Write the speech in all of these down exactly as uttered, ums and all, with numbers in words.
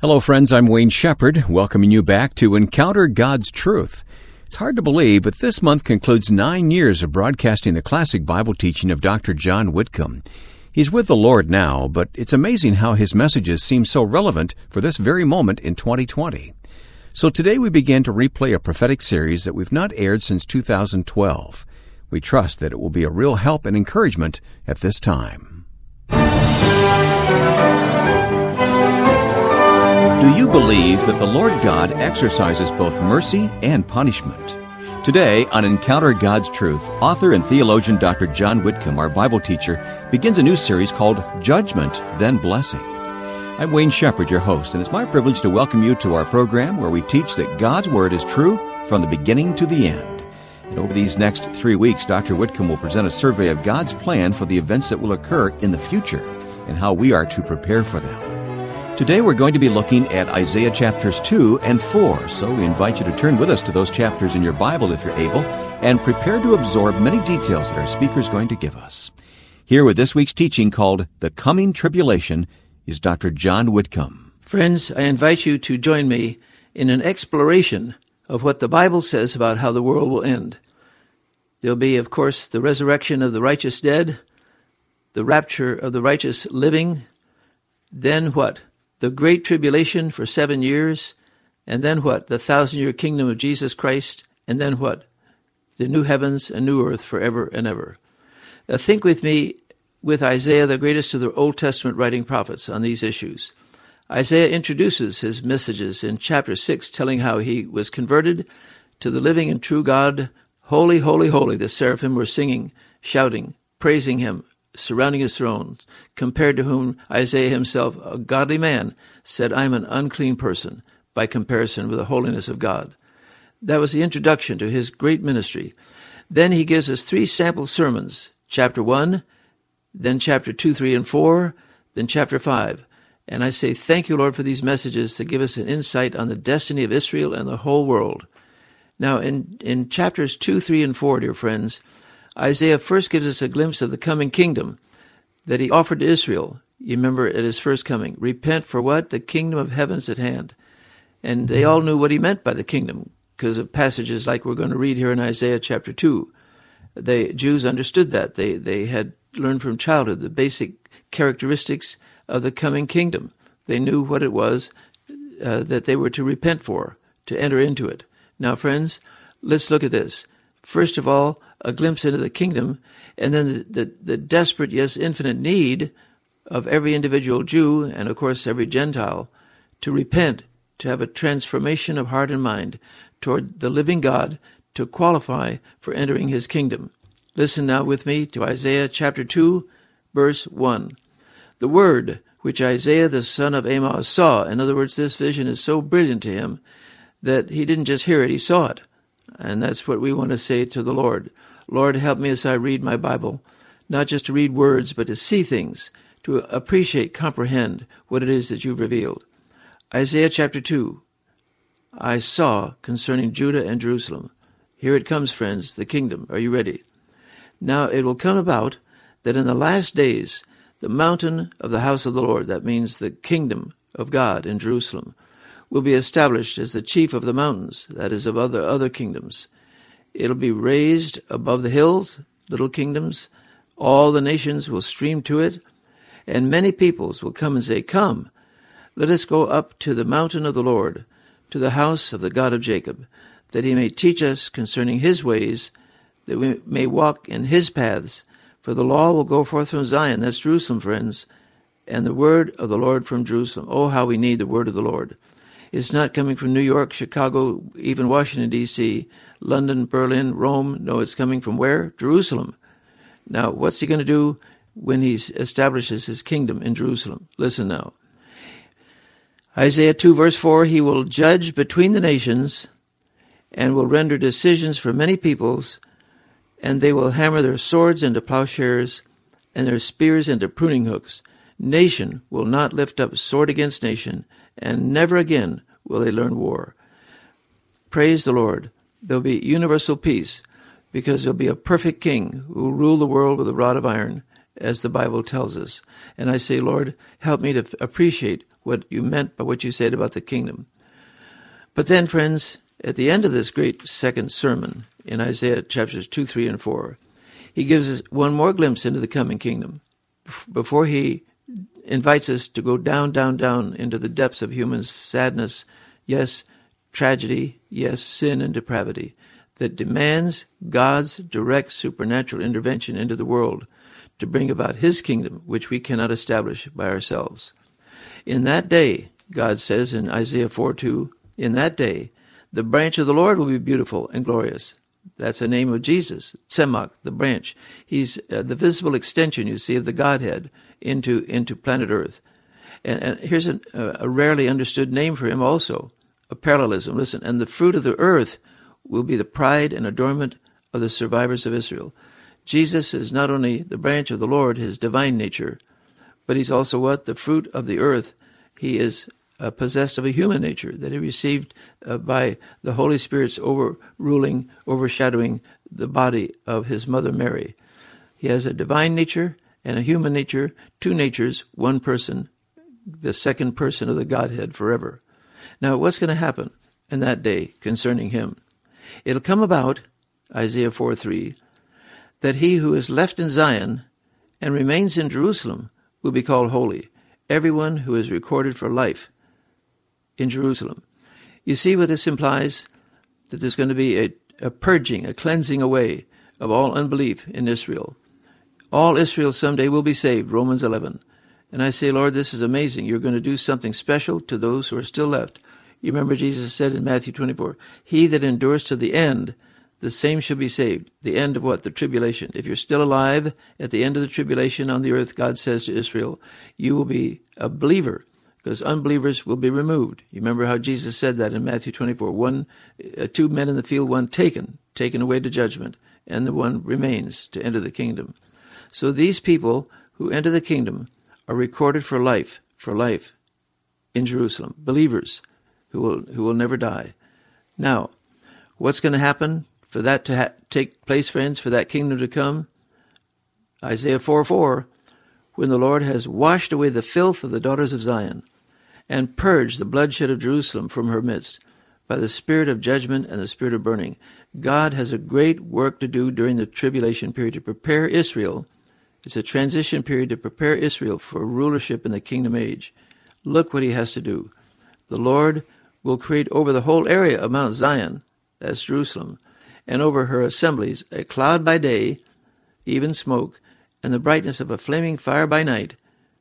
Hello, friends. I'm Wayne Shepherd, welcoming you back to Encounter God's Truth. It's hard to believe, but this month concludes nine years of broadcasting the classic Bible teaching of Doctor John Whitcomb. He's with the Lord now, but it's amazing how his messages seem so relevant for this very moment in twenty twenty. So today we begin to replay a prophetic series that we've not aired since two thousand twelve. We trust that it will be a real help and encouragement at this time. Do you believe that the Lord God exercises both mercy and punishment? Today, on Encounter God's Truth, author and theologian Doctor John Whitcomb, our Bible teacher, begins a new series called Judgment, Then Blessing. I'm Wayne Shepherd, your host, and it's my privilege to welcome you to our program where we teach that God's Word is true from the beginning to the end. And over these next three weeks, Doctor Whitcomb will present a survey of God's plan for the events that will occur in the future and how we are to prepare for them. Today we're going to be looking at Isaiah chapters two and four, so we invite you to turn with us to those chapters in your Bible if you're able, and prepare to absorb many details that our speaker is going to give us. Here with this week's teaching called The Coming Tribulation is Doctor John Whitcomb. Friends, I invite you to join me in an exploration of what the Bible says about how the world will end. There'll be, of course, the resurrection of the righteous dead, the rapture of the righteous living, then what? The great tribulation for seven years, and then what? The thousand-year kingdom of Jesus Christ, and then what? The new heavens and new earth forever and ever. Now think with me with Isaiah, the greatest of the Old Testament writing prophets, on these issues. Isaiah introduces his messages in chapter six, telling how he was converted to the living and true God. Holy, holy, holy, the seraphim were singing, shouting, praising him, surrounding his throne, compared to whom Isaiah himself, a godly man, said, I'm an unclean person, by comparison with the holiness of God. That was the introduction to his great ministry. Then he gives us three sample sermons, chapter one, then chapter two, three, and four, then chapter five. And I say, thank you, Lord, for these messages to give us an insight on the destiny of Israel and the whole world. Now, in, in chapters two, three, and four, dear friends, Isaiah first gives us a glimpse of the coming kingdom that he offered to Israel. You remember at his first coming. Repent for what? The kingdom of heaven is at hand. And they all knew what he meant by the kingdom because of passages like we're going to read here in Isaiah chapter two. The Jews understood that. They, they had learned from childhood the basic characteristics of the coming kingdom. They knew what it was uh, that they were to repent for, to enter into it. Now, friends, let's look at this. First of all, a glimpse into the kingdom, and then the, the, the desperate, yes, infinite need of every individual Jew, and of course every Gentile, to repent, to have a transformation of heart and mind toward the living God, to qualify for entering his kingdom. Listen now with me to Isaiah chapter two, verse one. The word which Isaiah the son of Amoz saw, in other words, this vision is so brilliant to him that he didn't just hear it, he saw it. And that's what we want to say to the Lord. Lord, help me as I read my Bible, not just to read words, but to see things, to appreciate, comprehend what it is that you've revealed. Isaiah chapter two, I saw concerning Judah and Jerusalem. Here it comes, friends, the kingdom. Are you ready? Now it will come about that in the last days, the mountain of the house of the Lord, that means the kingdom of God in Jerusalem, will be established as the chief of the mountains, that is, of other other kingdoms. It'll be raised above the hills, little kingdoms. All the nations will stream to it, and many peoples will come and say, Come, let us go up to the mountain of the Lord, to the house of the God of Jacob, that he may teach us concerning his ways, that we may walk in his paths. For the law will go forth from Zion, that's Jerusalem, friends, and the word of the Lord from Jerusalem. Oh, how we need the word of the Lord. It's not coming from New York, Chicago, even Washington, D C, London, Berlin, Rome. No, it's coming from where? Jerusalem. Now, what's he going to do when he establishes his kingdom in Jerusalem? Listen now. Isaiah two, verse four, he will judge between the nations and will render decisions for many peoples, and they will hammer their swords into plowshares and their spears into pruning hooks. Nation will not lift up sword against nation, and never again will they learn war. Praise the Lord. There'll be universal peace because there'll be a perfect king who will rule the world with a rod of iron, as the Bible tells us. And I say, Lord, help me to appreciate what you meant by what you said about the kingdom. But then, friends, at the end of this great second sermon in Isaiah chapters two, three, and four, he gives us one more glimpse into the coming kingdom before he invites us to go down, down, down into the depths of human sadness, yes, tragedy, yes, sin and depravity, that demands God's direct supernatural intervention into the world to bring about his kingdom, which we cannot establish by ourselves. In that day, God says in Isaiah four two, in that day, the branch of the Lord will be beautiful and glorious. That's the name of Jesus, Tzemach, the branch. He's uh, the visible extension, you see, of the Godhead into into planet Earth. And, and here's a, a rarely understood name for him also, a parallelism. Listen, and the fruit of the earth will be the pride and adornment of the survivors of Israel. Jesus is not only the branch of the Lord, his divine nature, but he's also what? The fruit of the earth. He is uh, possessed of a human nature that he received uh, by the Holy Spirit's overruling, overshadowing the body of his mother Mary. He has a divine nature and a human nature, two natures, one person, the second person of the Godhead forever. Now, what's going to happen in that day concerning him? It'll come about, Isaiah four three, that he who is left in Zion and remains in Jerusalem will be called holy, everyone who is recorded for life in Jerusalem. You see what this implies? That there's going to be a, a purging, a cleansing away of all unbelief in Israel. All Israel someday will be saved, Romans eleven. And I say, Lord, this is amazing. You're going to do something special to those who are still left. You remember Jesus said in Matthew twenty-four, he that endures to the end, the same shall be saved. The end of what? The tribulation. If you're still alive at the end of the tribulation on the earth, God says to Israel, you will be a believer, because unbelievers will be removed. You remember how Jesus said that in Matthew twenty-four, one, uh, two men in the field, one taken, taken away to judgment, and the one remains to enter the kingdom. So these people who enter the kingdom are recorded for life, for life in Jerusalem, believers who will who will never die. Now, what's going to happen for that to ha- take place, friends, for that kingdom to come? Isaiah four four, when the Lord has washed away the filth of the daughters of Zion and purged the bloodshed of Jerusalem from her midst by the spirit of judgment and the spirit of burning. God has a great work to do during the tribulation period to prepare Israel. It's a transition period to prepare Israel for rulership in the kingdom age. Look what he has to do. The Lord will create over the whole area of Mount Zion, that's Jerusalem, and over her assemblies a cloud by day, even smoke, and the brightness of a flaming fire by night.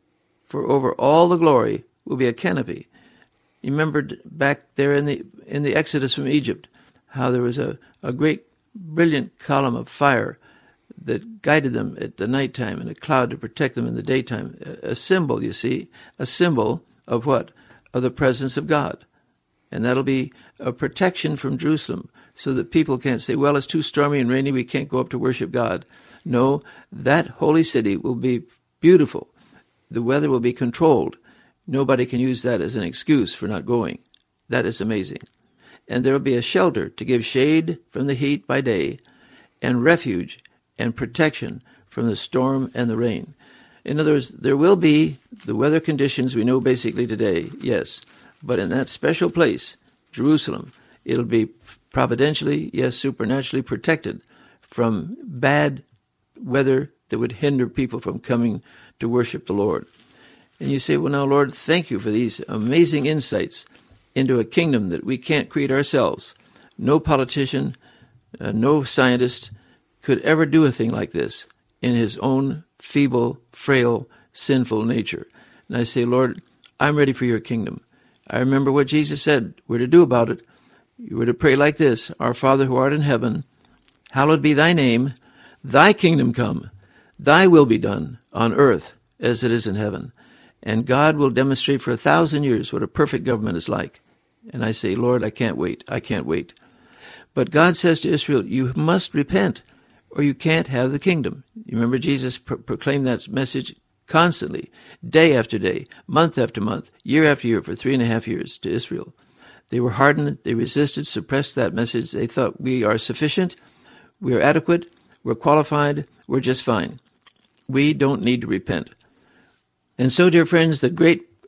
For over all the glory will be a canopy. You remember back there in the in the Exodus from Egypt, how there was a, a great brilliant column of fire that guided them at the nighttime and a cloud to protect them in the daytime. A, a symbol, you see, a symbol of what? Of the presence of God. And that'll be a protection from Jerusalem so that people can't say, well, it's too stormy and rainy, we can't go up to worship God. No, that holy city will be beautiful. The weather will be controlled. Nobody can use that as an excuse for not going. That is amazing. And there will be a shelter to give shade from the heat by day and refuge and protection from the storm and the rain. In other words, there will be the weather conditions we know basically today, yes, but in that special place, Jerusalem, it'll be providentially, yes, supernaturally protected from bad weather that would hinder people from coming to worship the Lord. And you say, well, now, Lord, thank you for these amazing insights into a kingdom that we can't create ourselves. No politician, uh, no scientist could ever do a thing like this in his own feeble, frail, sinful nature. And I say, Lord, I'm ready for your kingdom. I remember what Jesus said we're to do about it. You were to pray like this, our Father who art in heaven, hallowed be thy name, thy kingdom come, thy will be done on earth as it is in heaven. And God will demonstrate for a thousand years what a perfect government is like. And I say, Lord, I can't wait. I can't wait. But God says to Israel, you must repent or you can't have the kingdom. You remember Jesus pro- proclaimed that message constantly, day after day, month after month, year after year, for three and a half years to Israel. They were hardened, they resisted, suppressed that message. They thought, we are sufficient, we are adequate, we're qualified, we're just fine. We don't need to repent. And so, dear friends, the great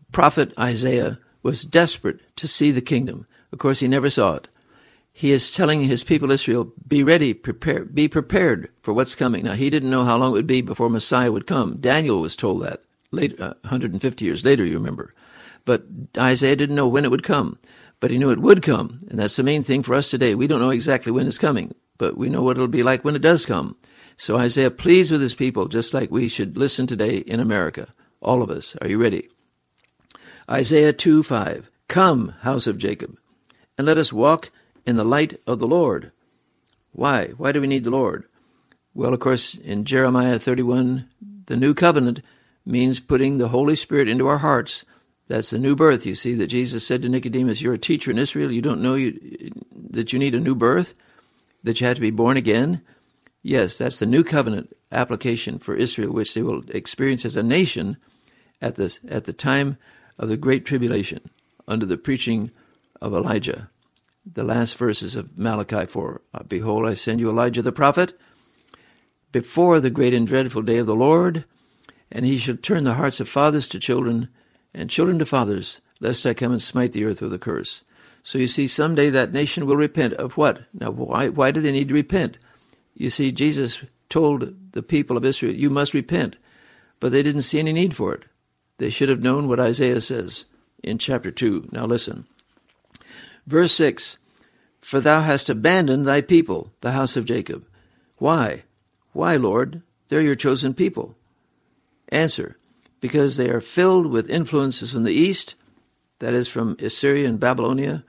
prophet Isaiah was desperate to see the kingdom. Of course, he never saw it. He is telling his people Israel, be ready, prepare, be prepared for what's coming. Now, he didn't know how long it would be before Messiah would come. Daniel was told that later, uh, one hundred fifty years later, you remember. But Isaiah didn't know when it would come, but he knew it would come. And that's the main thing for us today. We don't know exactly when it's coming, but we know what it'll be like when it does come. So Isaiah pleads with his people, just like we should listen today in America. All of us. Are you ready? Isaiah two five. Come, house of Jacob, and let us walk in the light of the Lord. Why? Why do we need the Lord? Well, of course, in Jeremiah thirty-one, the new covenant means putting the Holy Spirit into our hearts. That's the new birth. You see that Jesus said to Nicodemus, you're a teacher in Israel. You don't know you, that you need a new birth, that you have to be born again. Yes, that's the new covenant application for Israel, which they will experience as a nation at this at the time of the Great Tribulation, under the preaching of Elijah. The last verses of Malachi four. Behold, I send you Elijah the prophet before the great and dreadful day of the Lord, and he shall turn the hearts of fathers to children, and children to fathers, lest I come and smite the earth with a curse. So you see, someday that nation will repent of what? Now, why, why do they need to repent? You see, Jesus told the people of Israel, you must repent, but they didn't see any need for it. They should have known what Isaiah says in chapter two. Now listen. Verse six, for thou hast abandoned thy people, the house of Jacob. Why? Why, Lord? They're your chosen people. Answer, because they are filled with influences from the east, that is from Assyria and Babylonia,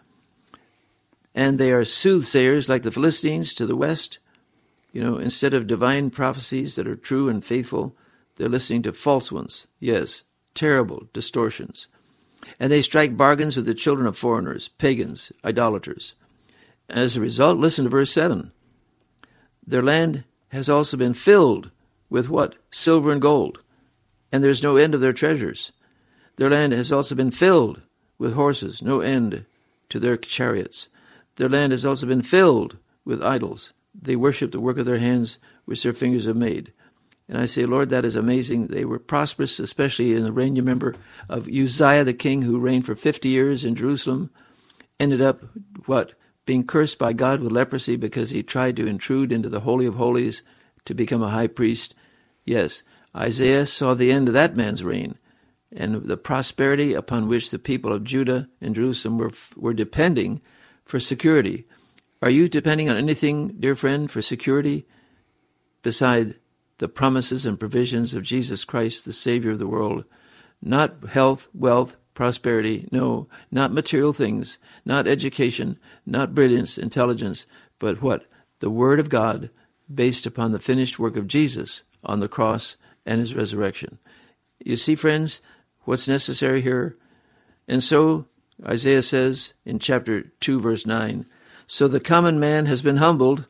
and they are soothsayers like the Philistines to the west. You know, instead of divine prophecies that are true and faithful, they're listening to false ones. Yes, terrible distortions. And they strike bargains with the children of foreigners, pagans, idolaters. And as a result, listen to verse seven. Their land has also been filled with what? Silver and gold. And there's no end of their treasures. Their land has also been filled with horses, no end to their chariots. Their land has also been filled with idols. They worship the work of their hands, which their fingers have made. And I say, Lord, that is amazing. They were prosperous, especially in the reign, you remember, of Uzziah the king, who reigned for fifty years in Jerusalem, ended up, what, being cursed by God with leprosy because he tried to intrude into the Holy of Holies to become a high priest. Yes, Isaiah saw the end of that man's reign and the prosperity upon which the people of Judah and Jerusalem were, were depending for security. Are you depending on anything, dear friend, for security beside the promises and provisions of Jesus Christ, the Savior of the world? Not health, wealth, prosperity, no, not material things, not education, not brilliance, intelligence, but what? The Word of God based upon the finished work of Jesus on the cross and his resurrection. You see, friends, what's necessary here? And so, Isaiah says in chapter two, verse nine, so the common man has been humbled,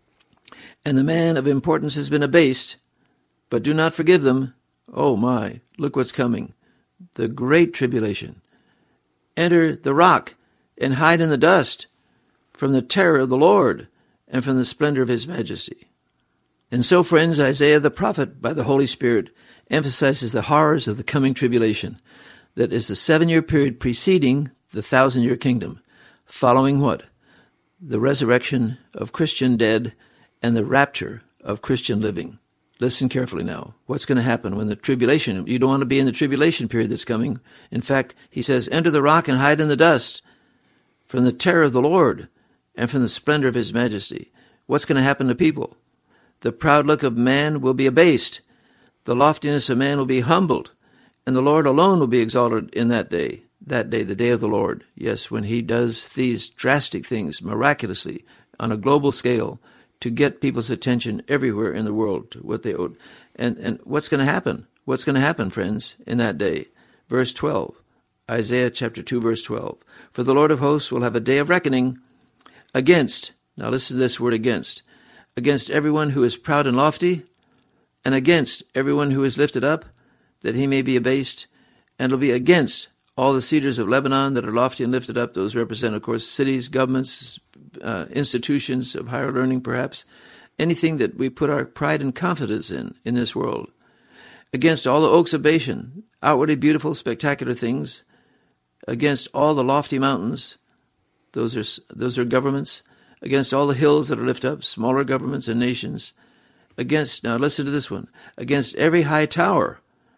and the man of importance has been abased, but do not forgive them. Oh my, look what's coming. The great tribulation. Enter the rock and hide in the dust from the terror of the Lord and from the splendor of his majesty. And so, friends, Isaiah the prophet, by the Holy Spirit, emphasizes the horrors of the coming tribulation. That is the seven-year period preceding the thousand-year kingdom. Following what? The resurrection of Christian dead and the rapture of Christian living. Listen carefully now. What's going to happen when the tribulation, you don't want to be in the tribulation period that's coming. In fact, he says, enter the rock and hide in the dust from the terror of the Lord and from the splendor of his majesty. What's going to happen to people? The proud look of man will be abased. The loftiness of man will be humbled. And the Lord alone will be exalted in that day. That day, the day of the Lord. Yes, when he does these drastic things miraculously on a global scale to get people's attention everywhere in the world to what they owed. And, and what's going to happen? What's going to happen, friends, in that day? Verse twelve, Isaiah chapter two, verse twelve. For the Lord of hosts will have a day of reckoning against, now listen to this word against, against everyone who is proud and lofty, and against everyone who is lifted up, that he may be abased, and it'll be against all the cedars of Lebanon that are lofty and lifted up. Those represent, of course, cities, governments, uh, institutions of higher learning, perhaps. Anything that we put our pride and confidence in, in this world. against all the oaks of Bashan, outwardly beautiful, spectacular things, against all the lofty mountains, those are those are governments, against all the hills that are lifted up, smaller governments and nations, against, now listen to this one, against every high tower.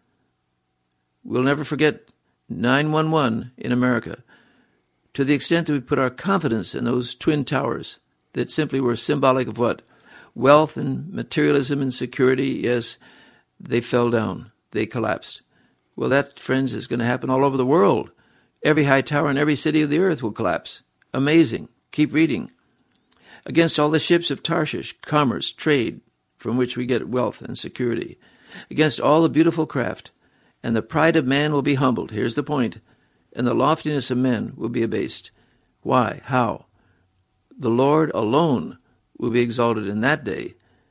We'll never forget nine one one in America, to the extent that we put our confidence in those twin towers that simply were symbolic of what? Wealth and materialism and security. Yes, they fell down. They collapsed. Well, that, friends, is going to happen all over the world. Every high tower in every city of the earth will collapse. Amazing. Keep reading. Against all the ships of Tarshish, commerce, trade, from which we get wealth and security. Against all the beautiful craft. And the pride of man will be humbled. Here's the point. And the loftiness of men will be abased. Why? How? The Lord alone will be exalted in that day.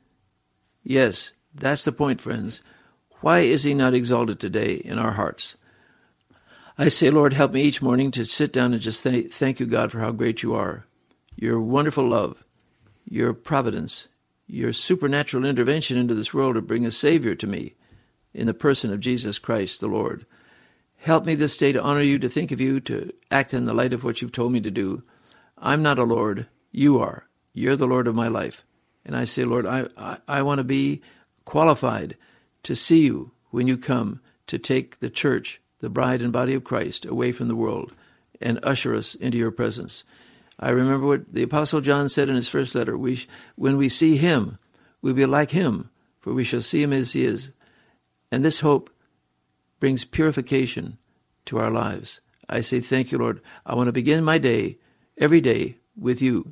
Yes, that's the point, friends. Why is he not exalted today in our hearts? I say, Lord, help me each morning to sit down and just say, thank you, God, for how great you are. Your wonderful love, your providence, your supernatural intervention into this world to bring a Savior to me in the person of Jesus Christ, the Lord. Help me this day to honor you, to think of you, to act in the light of what you've told me to do. I'm not a Lord. You are. You're the Lord of my life. And I say, Lord, I, I, I want to be qualified to see you when you come to take the church, the bride and body of Christ, away from the world and usher us into your presence. I remember what the Apostle John said in his first letter. We, when we see him, we'll be like him, for we shall see him as he is. And this hope brings purification to our lives. I say, thank you, Lord. I want to begin my day, every day, with you.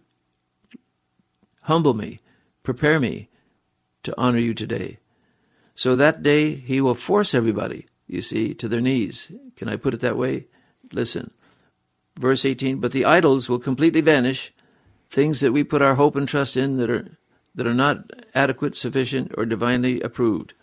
Humble me, prepare me to honor you today. So that day he will force everybody, you see, to their knees. Can I put it that way? Listen. Verse eighteen, but the idols will completely vanish, things that we put our hope and trust in that are that are not adequate, sufficient, or divinely approved.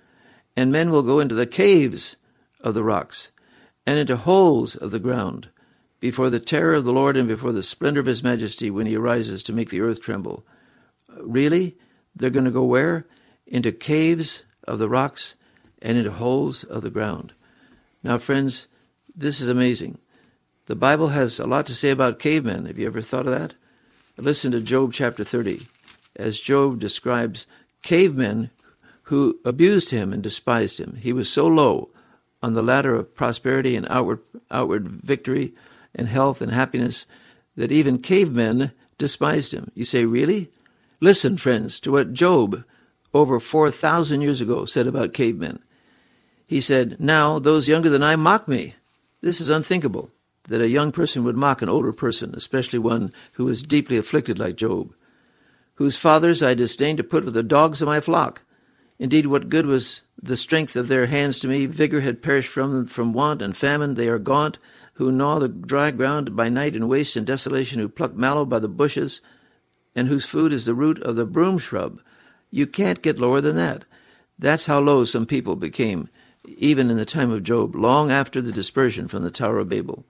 And men will go into the caves of the rocks and into holes of the ground before the terror of the Lord and before the splendor of his majesty when he arises to make the earth tremble. Really? They're going to go where? Into caves of the rocks and into holes of the ground. Now, friends, this is amazing. The Bible has a lot to say about cavemen. Have you ever thought of that? Listen to Job chapter thirty, as Job describes cavemen who abused him and despised him. He was so low on the ladder of prosperity and outward outward victory and health and happiness that even cavemen despised him. You say, really? Listen, friends, to what Job, over four thousand years ago, said about cavemen. He said, now those younger than I mock me. This is unthinkable, that a young person would mock an older person, especially one who was deeply afflicted like Job, whose fathers I disdained to put with the dogs of my flock. Indeed, what good was the strength of their hands to me? Vigor had perished from them from want and famine. They are gaunt, who gnaw the dry ground by night in waste and desolation, who pluck mallow by the bushes, and whose food is the root of the broom shrub. You can't get lower than that. That's how low some people became, even in the time of Job, long after the dispersion from the Tower of Babel.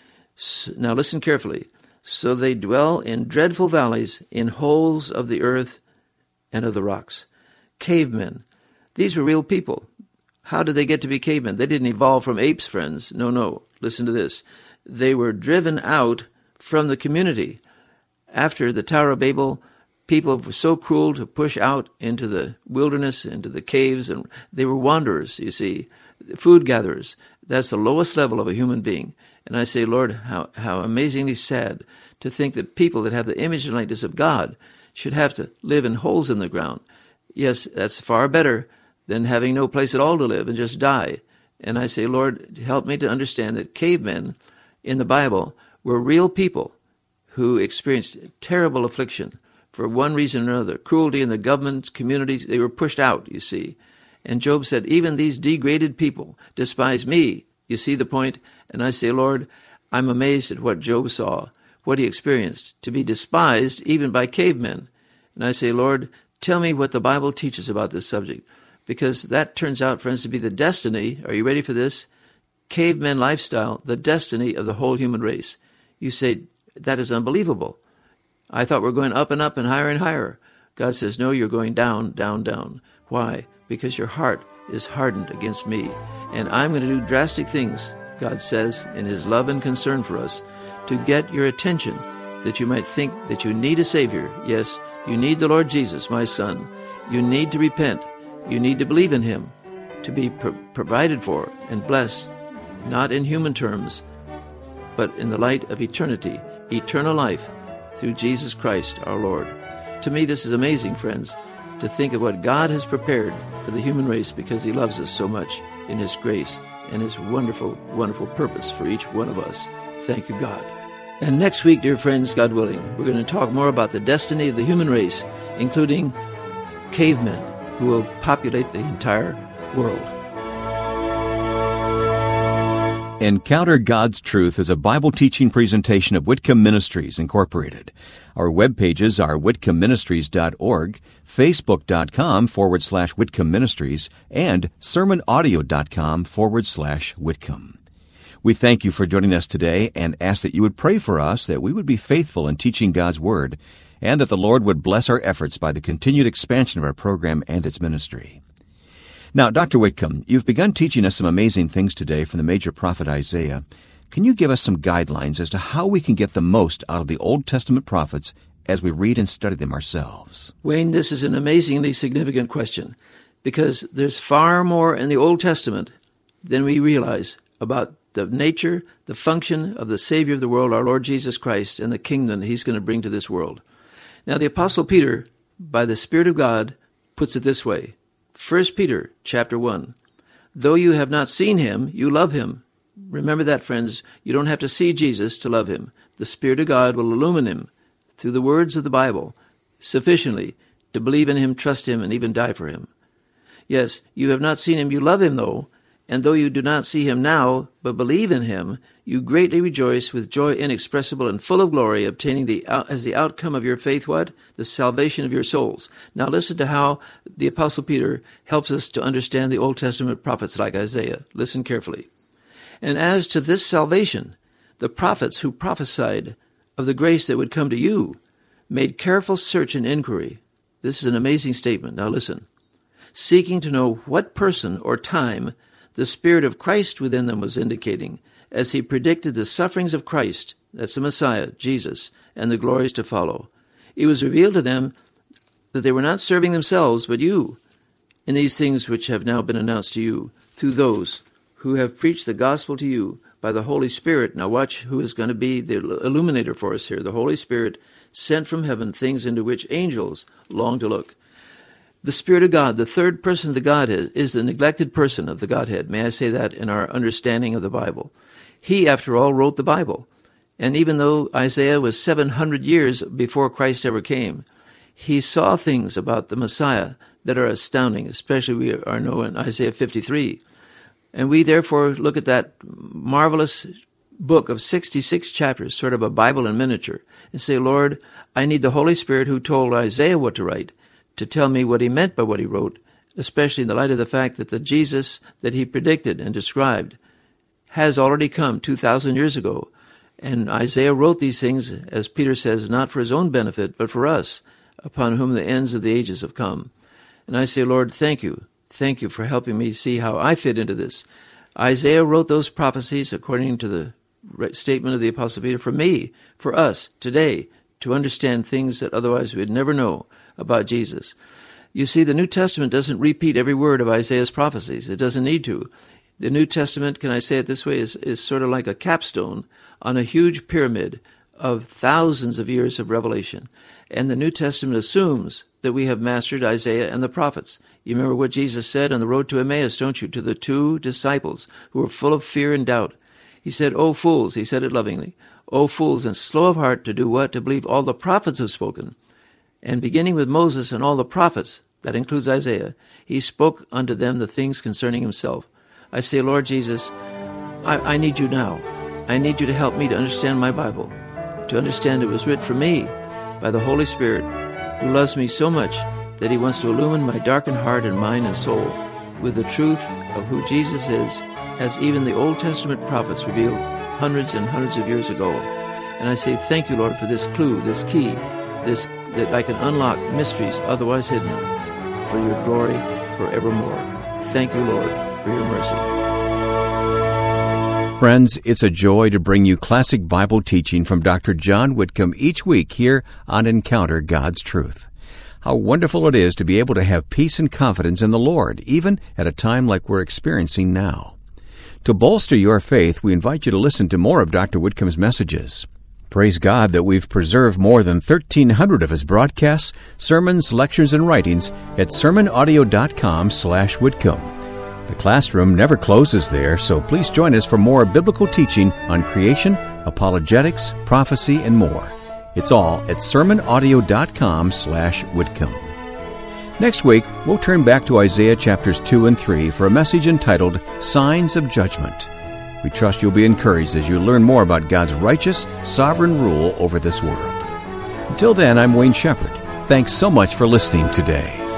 So, now listen carefully. So they dwell in dreadful valleys, in holes of the earth and of the rocks. Cavemen. These were real people. How did they get to be cavemen? They didn't evolve from apes, friends. No, no. Listen to this. They were driven out from the community. After the Tower of Babel, people were so cruel to push out into the wilderness, into the caves, and they were wanderers, you see, food gatherers. That's the lowest level of a human being. And I say, Lord, how, how amazingly sad to think that people that have the image and likeness of God should have to live in holes in the ground. Yes, that's far better than having no place at all to live and just die. And I say, Lord, help me to understand that cavemen in the Bible were real people who experienced terrible affliction for one reason or another. Cruelty in the government, communities, they were pushed out, you see. And Job said, even these degraded people despise me. You see the point? And I say, Lord, I'm amazed at what Job saw, what he experienced, to be despised even by cavemen. And I say, Lord, tell me what the Bible teaches about this subject, because that turns out, friends, to be the destiny. Are you ready for this? Caveman lifestyle, the destiny of the whole human race. You say, that is unbelievable. I thought we're going up and up and higher and higher. God says, no, you're going down, down, down. Why? Because your heart is hardened against me. And I'm going to do drastic things, God says, in his love and concern for us, to get your attention, that you might think that you need a Savior. Yes, you need the Lord Jesus, my son. You need to repent. You need to believe in him, to be pro- provided for and blessed, not in human terms, but in the light of eternity, eternal life, through Jesus Christ our Lord. To me, this is amazing, friends, to think of what God has prepared for the human race because he loves us so much in his grace and his wonderful, wonderful purpose for each one of us. Thank you, God. And next week, dear friends, God willing, we're going to talk more about the destiny of the human race, including cavemen who will populate the entire world. Encounter God's Truth is a Bible teaching presentation of Whitcomb Ministries, Incorporated. Our web pages are whitcomb ministries dot org, facebook.com forward slash Whitcomb Ministries, and sermonaudio.com forward slash Whitcomb. We thank you for joining us today and ask that you would pray for us that we would be faithful in teaching God's Word, and that the Lord would bless our efforts by the continued expansion of our program and its ministry. Now, Doctor Whitcomb, you've begun teaching us some amazing things today from the major prophet Isaiah. Can you give us some guidelines as to how we can get the most out of the Old Testament prophets as we read and study them ourselves? Wayne, this is an amazingly significant question, because there's far more in the Old Testament than we realize about the nature, the function of the Savior of the world, our Lord Jesus Christ, and the kingdom he's going to bring to this world. Now, the Apostle Peter, by the Spirit of God, puts it this way. First Peter chapter one, though you have not seen him, you love him. Remember that, friends. You don't have to see Jesus to love him. The Spirit of God will illumine him through the words of the Bible sufficiently to believe in him, trust him, and even die for him. Yes, you have not seen him, you love him, though, and though you do not see him now, but believe in him, you greatly rejoice with joy inexpressible and full of glory, obtaining the as the outcome of your faith what? The salvation of your souls. Now listen to how the Apostle Peter helps us to understand the Old Testament prophets like Isaiah. Listen carefully. And as to this salvation, the prophets who prophesied of the grace that would come to you made careful search and inquiry. This is an amazing statement. Now listen. Seeking to know what person or time the Spirit of Christ within them was indicating, as he predicted the sufferings of Christ, that's the Messiah, Jesus, and the glories to follow. It was revealed to them that they were not serving themselves, but you, in these things which have now been announced to you, through those who have preached the gospel to you by the Holy Spirit. Now watch who is going to be the illuminator for us here. The Holy Spirit sent from heaven, things into which angels long to look. The Spirit of God, the third person of the Godhead, is the neglected person of the Godhead. May I say that in our understanding of the Bible? He, after all, wrote the Bible. And even though Isaiah was seven hundred years before Christ ever came, he saw things about the Messiah that are astounding, especially we are know in Isaiah fifty-three. And we therefore look at that marvelous book of sixty-six chapters, sort of a Bible in miniature, and say, Lord, I need the Holy Spirit who told Isaiah what to write to tell me what he meant by what he wrote, especially in the light of the fact that the Jesus that he predicted and described has already come two thousand years ago. And Isaiah wrote these things, as Peter says, not for his own benefit, but for us, upon whom the ends of the ages have come. And I say, Lord, thank you. Thank you for helping me see how I fit into this. Isaiah wrote those prophecies according to the statement of the Apostle Peter for me, for us, today, to understand things that otherwise we'd never know about Jesus. You see, the New Testament doesn't repeat every word of Isaiah's prophecies. It doesn't need to. The New Testament, can I say it this way, is, is sort of like a capstone on a huge pyramid of thousands of years of revelation. And the New Testament assumes that we have mastered Isaiah and the prophets. You remember what Jesus said on the road to Emmaus, don't you, to the two disciples who were full of fear and doubt. He said, "O fools," he said it lovingly, "O fools, and slow of heart to do what? To believe all the prophets have spoken." And beginning with Moses and all the prophets, that includes Isaiah, he spoke unto them the things concerning himself. I say, Lord Jesus, I, I need you now. I need you to help me to understand my Bible, to understand it was written for me by the Holy Spirit, who loves me so much that he wants to illumine my darkened heart and mind and soul with the truth of who Jesus is, as even the Old Testament prophets revealed hundreds and hundreds of years ago. And I say, thank you, Lord, for this clue, this key, this that I can unlock mysteries otherwise hidden for your glory forevermore. Thank you, Lord, for your mercy. Friends, it's a joy to bring you classic Bible teaching from Doctor John Whitcomb each week here on Encounter God's Truth. How wonderful it is to be able to have peace and confidence in the Lord, even at a time like we're experiencing now. To bolster your faith, we invite you to listen to more of Doctor Whitcomb's messages. Praise God that we've preserved more than thirteen hundred of his broadcasts, sermons, lectures, and writings at sermon audio dot com slash Whitcomb. The classroom never closes there, so please join us for more biblical teaching on creation, apologetics, prophecy, and more. It's all at sermon audio dot com slash Whitcomb. Next week, we'll turn back to Isaiah chapters two and three for a message entitled Signs of Judgment. We trust you'll be encouraged as you learn more about God's righteous, sovereign rule over this world. Until then, I'm Wayne Shepherd. Thanks so much for listening today.